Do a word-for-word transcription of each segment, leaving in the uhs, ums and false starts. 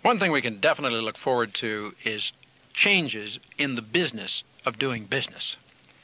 One thing we can definitely look forward to is changes in the business of doing business.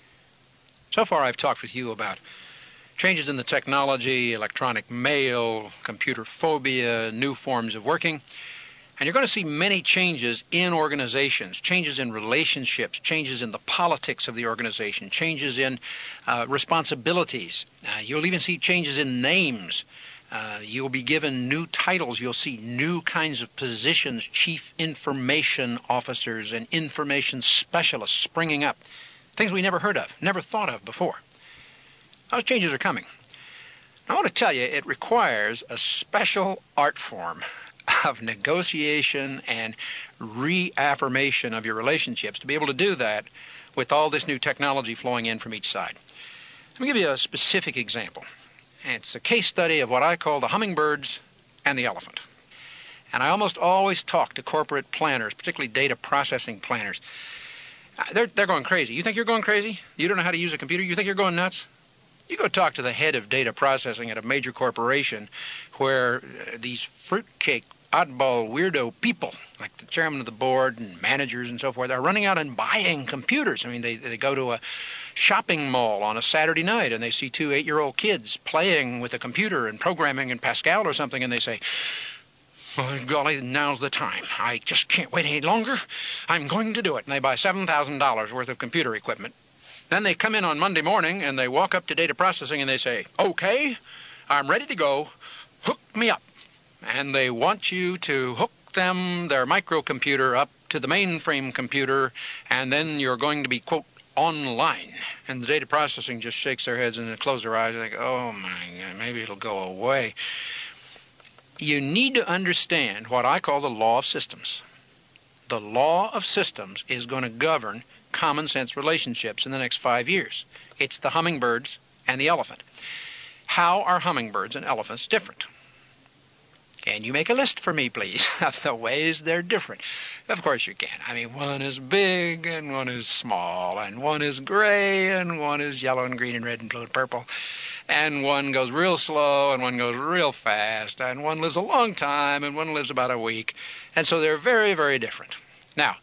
So far I've talked with you about changes in the technology, electronic mail, computer phobia, new forms of working. And you're going to see many changes in organizations, changes in relationships, changes in the politics of the organization, changes in uh, responsibilities. Uh, you'll even see changes in names. Uh, you'll be given new titles. You'll see new kinds of positions, chief information officers and information specialists springing up, things we never heard of, never thought of before. Those changes are coming. I want to tell you, it requires a special art form of negotiation and reaffirmation of your relationships to be able to do that with all this new technology flowing in from each side. Let me give you a specific example. It's a case study of what I call the hummingbirds and the elephant. And I almost always talk to corporate planners, particularly data processing planners. They're, they're going crazy. You think you're going crazy? You don't know how to use a computer? You think you're going nuts? You go talk to the head of data processing at a major corporation where these fruitcake, oddball, weirdo people, like the chairman of the board and managers and so forth, are running out and buying computers. I mean, they, they go to a shopping mall on a Saturday night and they see two eight-year-old kids playing with a computer and programming in Pascal or something, and they say, "Well, golly, now's the time. I just can't wait any longer. I'm going to do it." And they buy seven thousand dollars worth of computer equipment. Then they come in on Monday morning and they walk up to data processing and they say, "Okay, I'm ready to go. Hook me up." And they want you to hook them, their microcomputer, up to the mainframe computer, and then you're going to be, quote, online. And the data processing just shakes their heads and they close their eyes and think, "Oh, my God, maybe it'll go away." You need to understand what I call the law of systems. The law of systems is going to govern common sense relationships in the next five years. It's the hummingbirds and the elephant. How are hummingbirds and elephants different? Can you make a list for me, please, of the ways they're different? Of course you can. I mean, one is big and one is small, and one is gray and one is yellow and green and red and blue and purple, and one goes real slow and one goes real fast, and one lives a long time and one lives about a week. And so they're very, very different. Now,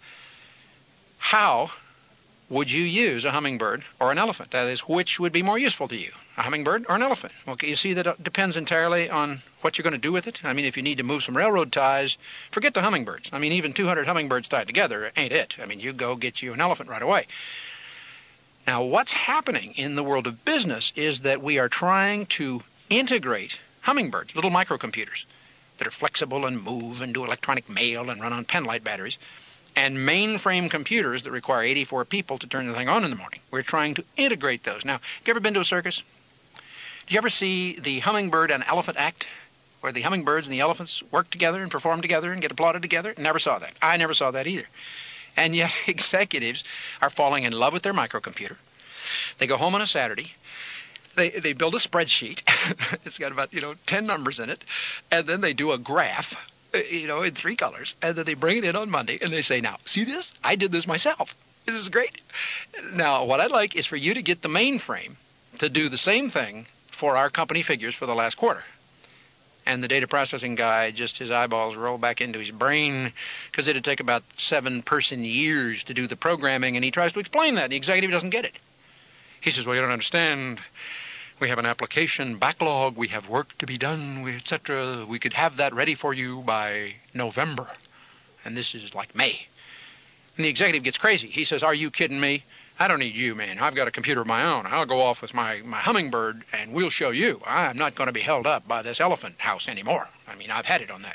how would you use a hummingbird or an elephant? That is, which would be more useful to you, a hummingbird or an elephant? Well, you see that it depends entirely on what you're going to do with it. I mean, if you need to move some railroad ties, forget the hummingbirds. I mean, even two hundred hummingbirds tied together ain't it. I mean, you go get you an elephant right away. Now, what's happening in the world of business is that we are trying to integrate hummingbirds, little microcomputers that are flexible and move and do electronic mail and run on penlight batteries, and mainframe computers that require eighty-four people to turn the thing on in the morning. We're trying to integrate those. Now, have you ever been to a circus? Did you ever see the hummingbird and elephant act, where the hummingbirds and the elephants work together and perform together and get applauded together? Never saw that. I never saw that either. And yet executives are falling in love with their microcomputer. They go home on a Saturday. They they build a spreadsheet. It's got about, you know, ten numbers in it. And then they do a graph, you know, in three colors, and then they bring it in on Monday, and they say, "Now, see this? I did this myself. This is great." Now, what I'd like is for you to get the mainframe to do the same thing for our company figures for the last quarter. And the data processing guy, just his eyeballs roll back into his brain, because it'd take about seven person years to do the programming, and he tries to explain that, and the executive doesn't get it. He says, "Well, you don't understand. We have an application backlog. We have work to be done, et cetera. We could have that ready for you by November." And this is like May. And the executive gets crazy. He says, "Are you kidding me? I don't need you, man. I've got a computer of my own. I'll go off with my, my hummingbird, and we'll show you. I'm not going to be held up by this elephant house anymore. I mean, I've had it on that."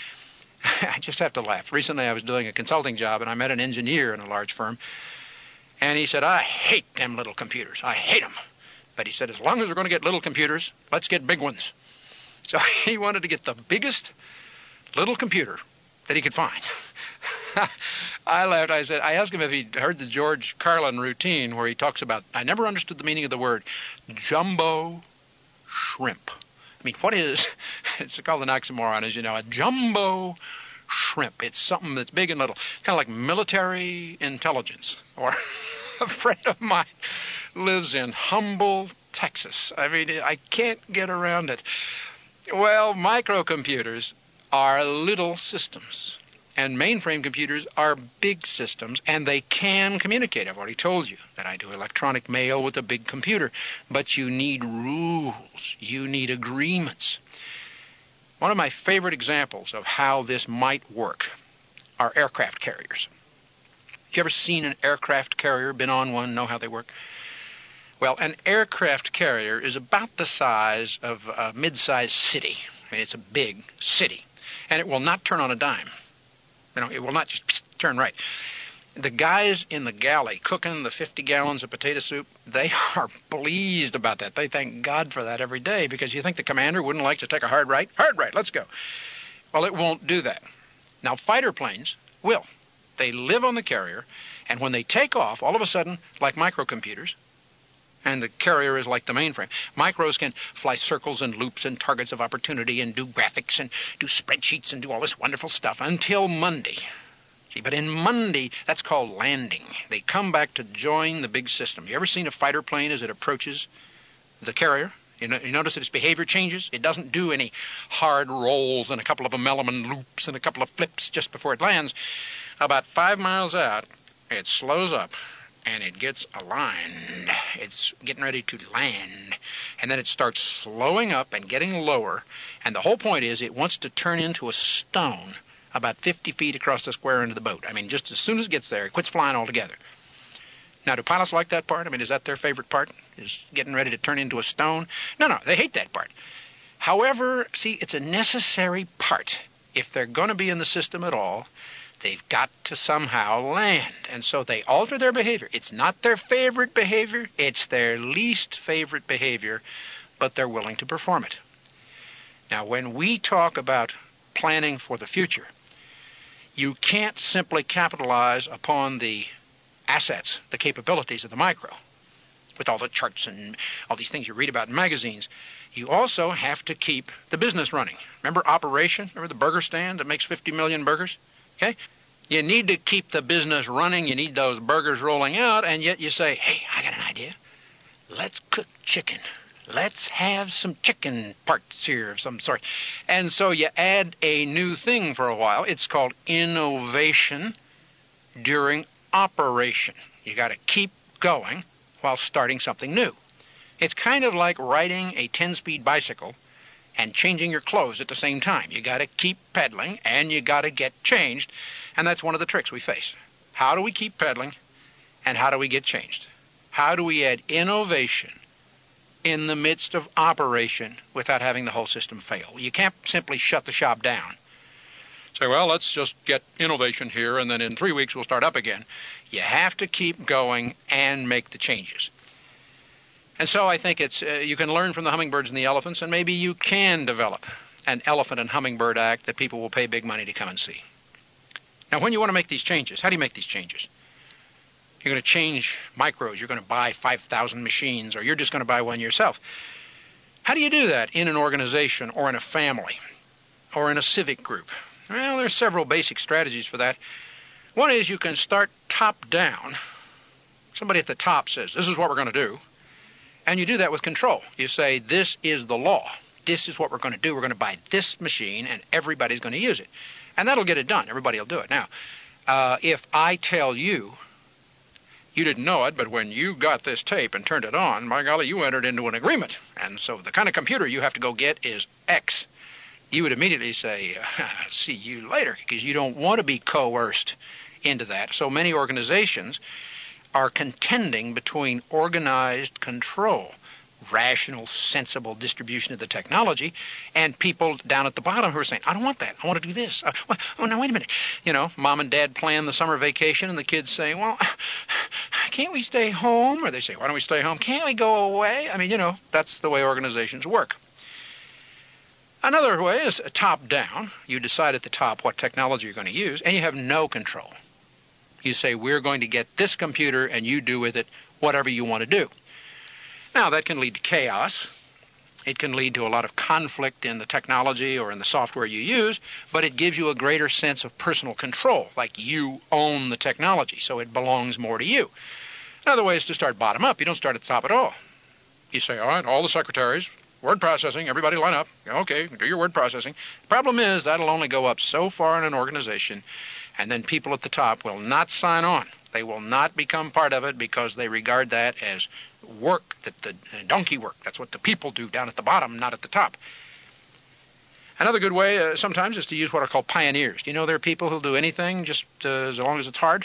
I just have to laugh. Recently, I was doing a consulting job, and I met an engineer in a large firm. And he said, "I hate them little computers. I hate them." But he said, "As long as we're going to get little computers, let's get big ones." So he wanted to get the biggest little computer that he could find. I laughed. I said, I asked him if he'd heard the George Carlin routine where he talks about, I never understood the meaning of the word, jumbo shrimp. I mean, what is, it's called an oxymoron, as you know, a jumbo shrimp. It's something that's big and little, kind of like military intelligence. Or a friend of mine lives in Humble, Texas. I mean, I can't get around it. Well, microcomputers are little systems. And mainframe computers are big systems, and they can communicate. I've already told you that I do electronic mail with a big computer. But you need rules. You need agreements. One of my favorite examples of how this might work are aircraft carriers. You ever seen an aircraft carrier, been on one, know how they work? Well, an aircraft carrier is about the size of a mid-sized city. I mean, it's a big city. And it will not turn on a dime. You know, it will not just turn right. The guys in the galley cooking the fifty gallons of potato soup, they are pleased about that. They thank God for that every day, because you think the commander wouldn't like to take a hard right? Hard right, let's go. Well, it won't do that. Now, fighter planes will. They live on the carrier, and when they take off, all of a sudden, like microcomputers, and the carrier is like the mainframe. Micros can fly circles and loops and targets of opportunity and do graphics and do spreadsheets and do all this wonderful stuff until Monday. See, but in Monday, that's called landing. They come back to join the big system. You ever seen a fighter plane as it approaches the carrier? You, know, you notice that its behavior changes? It doesn't do any hard rolls and a couple of Melaman loops and a couple of flips just before it lands. About five miles out, it slows up. And it gets aligned. It's getting ready to land. And then it starts slowing up and getting lower. And the whole point is it wants to turn into a stone about fifty feet across the square end of the boat. I mean, just as soon as it gets there, it quits flying altogether. Now, do pilots like that part? I mean, is that their favorite part? Is getting ready to turn into a stone? No, no, they hate that part. However, see, it's a necessary part. If they're going to be in the system at all, they've got to somehow land, and so they alter their behavior. It's not their favorite behavior, it's their least favorite behavior, but they're willing to perform it. Now, when we talk about planning for the future, you can't simply capitalize upon the assets, the capabilities of the micro, with all the charts and all these things you read about in magazines. You also have to keep the business running. Remember Operation? Remember the burger stand that makes fifty million burgers? Okay? You need to keep the business running. You need those burgers rolling out, and yet you say, hey, I got an idea. Let's cook chicken. Let's have some chicken parts here of some sort. And so you add a new thing for a while. It's called innovation during operation. You got to keep going while starting something new. It's kind of like riding a ten-speed bicycle and changing your clothes at the same time. You got to keep pedaling, and you got to get changed, and that's one of the tricks we face. How do we keep pedaling, and how do we get changed? How do we add innovation in the midst of operation without having the whole system fail? You can't simply shut the shop down. Say, well, let's just get innovation here, and then in three weeks we'll start up again. You have to keep going and make the changes. And so I think it's uh, you can learn from the hummingbirds and the elephants, and maybe you can develop an elephant and hummingbird act that people will pay big money to come and see. Now, when you want to make these changes, how do you make these changes? You're going to change micros. You're going to buy five thousand machines, or you're just going to buy one yourself. How do you do that in an organization or in a family or in a civic group? Well, there are several basic strategies for that. One is you can start top down. Somebody at the top says, this is what we're going to do. And you do that with control. You say, this is the law. This is what we're going to do. We're going to buy this machine, and everybody's going to use it. And that'll get it done. Everybody will do it. Now, uh, if I tell you, you didn't know it, but when you got this tape and turned it on, my golly, you entered into an agreement. And so the kind of computer you have to go get is X. You would immediately say, see you later, because you don't want to be coerced into that. So many organizations are contending between organized control, rational, sensible distribution of the technology, and people down at the bottom who are saying, I don't want that. I want to do this. Uh, well, oh, no, wait a minute. You know, mom and dad plan the summer vacation, and the kids say, well, can't we stay home? Or they say, why don't we stay home? Can't we go away? I mean, you know, that's the way organizations work. Another way is top down. You decide at the top what technology you're going to use, and you have no control. You say, we're going to get this computer, and you do with it whatever you want to do. Now, that can lead to chaos. It can lead to a lot of conflict in the technology or in the software you use, but it gives you a greater sense of personal control, like you own the technology, so it belongs more to you. Another way is to start bottom up. You don't start at the top at all. You say, all right, all the secretaries, word processing, everybody line up. Okay, do your word processing. The problem is that'll only go up so far in an organization, and then people at the top will not sign on. They will not become part of it because they regard that as work, that the donkey work. That's what the people do down at the bottom, not at the top. Another good way uh, sometimes is to use what are called pioneers. Do you know there are people who'll do anything just uh, as long as it's hard?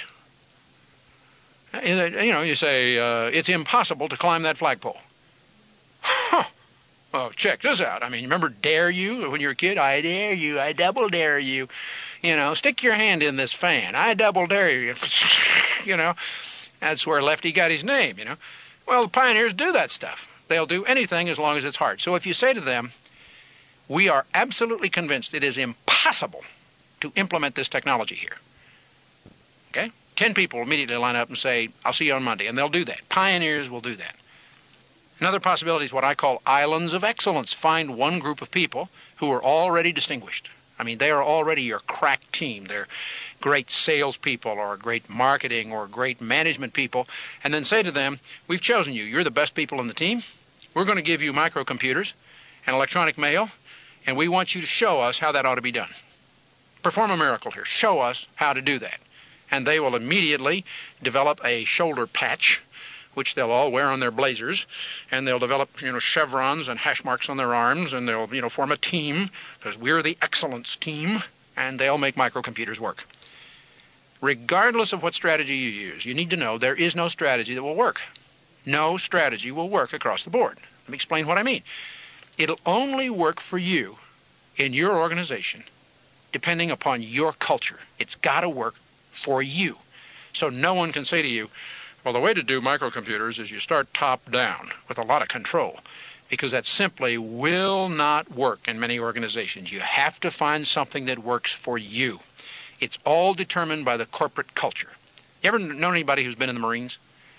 You know, you say, uh, it's impossible to climb that flagpole. Huh. Well, check this out. I mean, remember dare you when you were a kid? I dare you. I double dare you. You know, stick your hand in this fan. I double dare you. You know, that's where Lefty got his name, you know. Well, the pioneers do that stuff. They'll do anything as long as it's hard. So if you say to them, we are absolutely convinced it is impossible to implement this technology here. Okay? Ten people immediately line up and say, I'll see you on Monday. And they'll do that. Pioneers will do that. Another possibility is what I call islands of excellence. Find one group of people who are already distinguished. I mean, they are already your crack team. They're great salespeople or great marketing or great management people. And then say to them, we've chosen you. You're the best people in the team. We're going to give you microcomputers and electronic mail, and we want you to show us how that ought to be done. Perform a miracle here. Show us how to do that. And they will immediately develop a shoulder patch, which they'll all wear on their blazers, and they'll develop, you know, chevrons and hash marks on their arms, and they'll, you know, form a team, because we're the excellence team, and they'll make microcomputers work. Regardless of what strategy you use, you need to know there is no strategy that will work. No strategy will work across the board. Let me explain what I mean. It'll only work for you in your organization, depending upon your culture. It's got to work for you. So no one can say to you, well, the way to do microcomputers is you start top down with a lot of control, because that simply will not work in many organizations. You have to find something that works for you. It's all determined by the corporate culture. You ever know anybody who's been in the Marines?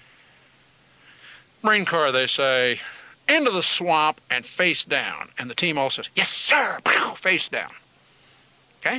Marine Corps, they say, into the swamp and face down. And the team all says, yes, sir, face down. Okay?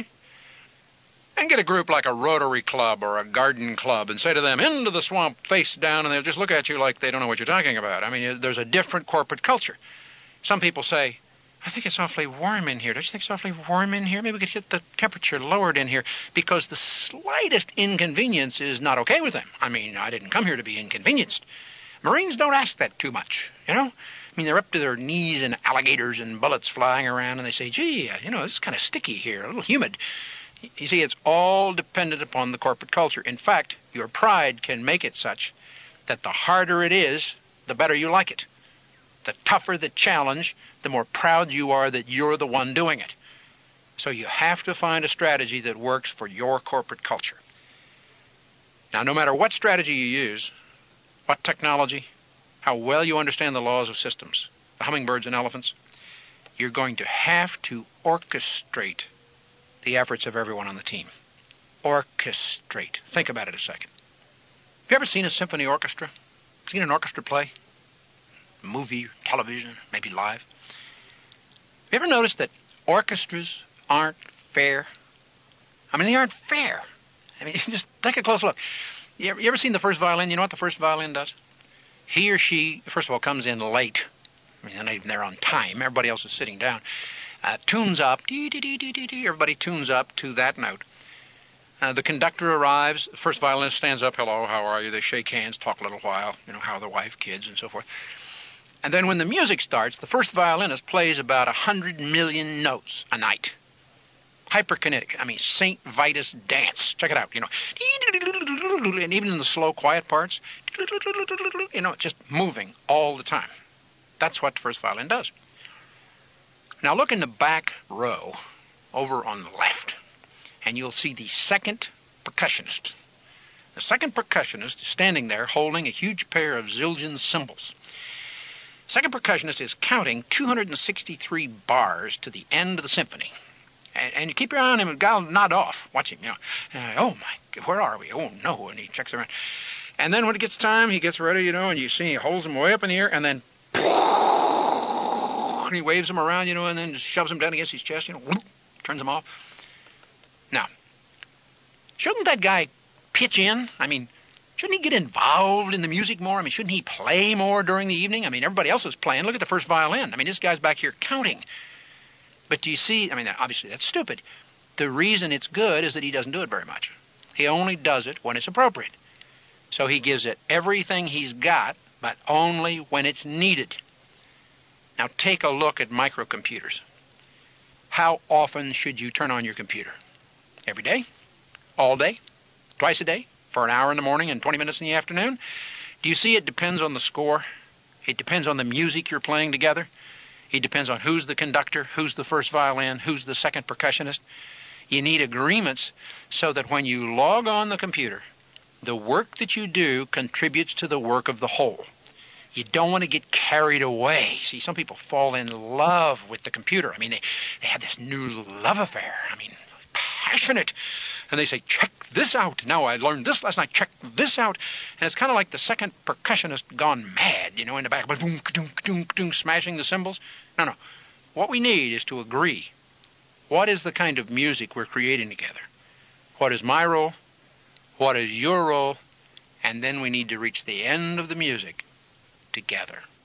And get a group like a Rotary Club or a Garden Club and say to them, into the swamp, face down, and they'll just look at you like they don't know what you're talking about. I mean, there's a different corporate culture. Some people say, I think it's awfully warm in here. Don't you think it's awfully warm in here? Maybe we could get the temperature lowered in here, because the slightest inconvenience is not okay with them. I mean, I didn't come here to be inconvenienced. Marines don't ask that too much, you know? I mean, they're up to their knees in alligators and bullets flying around, and they say, gee, you know, it's kind of sticky here, a little humid. You see, it's all dependent upon the corporate culture. In fact, your pride can make it such that the harder it is, the better you like it. The tougher the challenge, the more proud you are that you're the one doing it. So you have to find a strategy that works for your corporate culture. Now, no matter what strategy you use, what technology, how well you understand the laws of systems, the hummingbirds and elephants, you're going to have to orchestrate the efforts of everyone on the team. Orchestrate. Think about it a second. Have you ever seen a symphony orchestra? Seen an orchestra play? Movie, television, maybe live? Have you ever noticed that orchestras aren't fair? I mean, they aren't fair. I mean, just take a close look. You ever, you ever seen the first violin? You know what the first violin does? He or she, first of all, comes in late. I mean, they're not even there on time. Everybody else is sitting down. Uh, tunes up, dee, dee, dee, dee, dee, dee. Everybody tunes up to that note. Uh, the conductor arrives. The first violinist stands up. Hello, how are you? They shake hands, talk a little while. You know, how are the wife, kids, and so forth. And then when the music starts, the first violinist plays about a hundred million notes a night. Hyperkinetic. I mean, Saint Vitus dance. Check it out. You know, and even in the slow, quiet parts, you know, just moving all the time. That's what the first violin does. Now look in the back row over on the left, and you'll see the second percussionist. The second percussionist is standing there holding a huge pair of Zildjian cymbals. The second percussionist is counting two hundred sixty-three bars to the end of the symphony. And, and you keep your eye on him, and I'll nod off. Watch him, you know. Uh, oh, my, where are we? Oh, no. And he checks around. And then when it gets time, he gets ready, you know, and you see he holds them way up in the air, and then and he waves them around, you know, and then just shoves them down against his chest, you know, whoop, turns them off. Now, shouldn't that guy pitch in? I mean, Shouldn't he get involved in the music more? I mean, shouldn't he play more during the evening? I mean, everybody else is playing. Look at the first violin. I mean, this guy's back here counting. But do you see, I mean, obviously that's stupid. The reason it's good is that he doesn't do it very much. He only does it when it's appropriate. So he gives it everything he's got, but only when it's needed. Now take a look at microcomputers. How often should you turn on your computer? Every day? All day? Twice a day? For an hour in the morning and twenty minutes in the afternoon? Do you see it depends on the score? It depends on the music you're playing together. It depends on who's the conductor, who's the first violin, who's the second percussionist. You need agreements so that when you log on the computer, the work that you do contributes to the work of the whole. You don't want to get carried away. See, some people fall in love with the computer. I mean, they, they have this new love affair. I mean, passionate. And they say, check this out. Now I learned this last night. Check this out. And it's kind of like the second percussionist gone mad, you know, in the back, boom, doom, doom, doom, smashing the cymbals. No, no. What we need is to agree. What is the kind of music we're creating together? What is my role? What is your role? And then we need to reach the end of the music together.